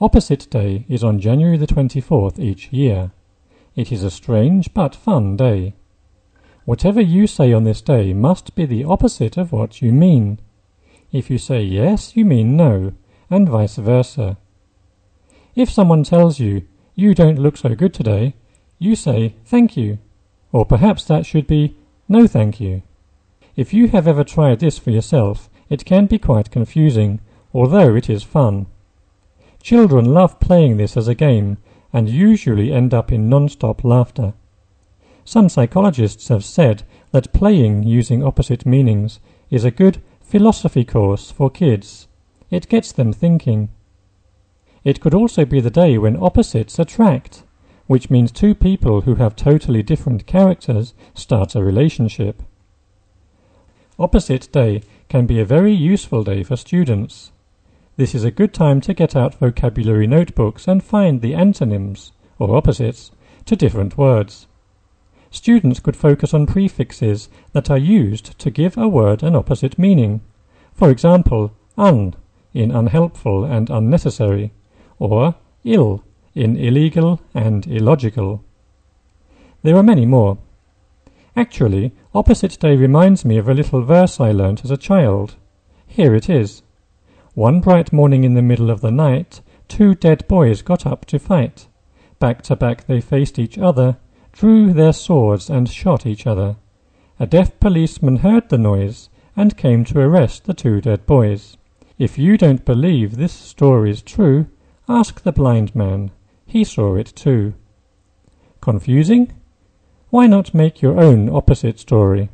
Opposite Day is on January the 24th each year. It is a strange but fun day. Whatever you say on this day must be the opposite of what you mean. If you say yes, you mean no, and vice versa. If someone tells you, "You don't look so good today," you say, "Thank you," or perhaps that should be, "No thank you." If you have ever tried this for yourself, it can be quite confusing, although it is fun. Children love playing this as a game, and usually end up in non-stop laughter. Some psychologists have said that playing using opposite meanings is a good philosophy course for kids. It gets them thinking. It could also be the day when opposites attract, which means two people who have totally different characters start a relationship. Opposite Day can be a very useful day for students. This is a good time to get out vocabulary notebooks and find the antonyms, or opposites, to different words. Students could focus on prefixes that are used to give a word an opposite meaning. For example, un in unhelpful and unnecessary, or ill in illegal and illogical. There are many more. Actually, Opposite Day reminds me of a little verse I learnt as a child. Here it is. One bright morning in the middle of the night, two dead boys got up to fight. Back to back they faced each other, drew their swords and shot each other. A deaf policeman heard the noise and came to arrest the two dead boys. If you don't believe this story's true, ask the blind man. He saw it too. Confusing? Why not make your own opposite story?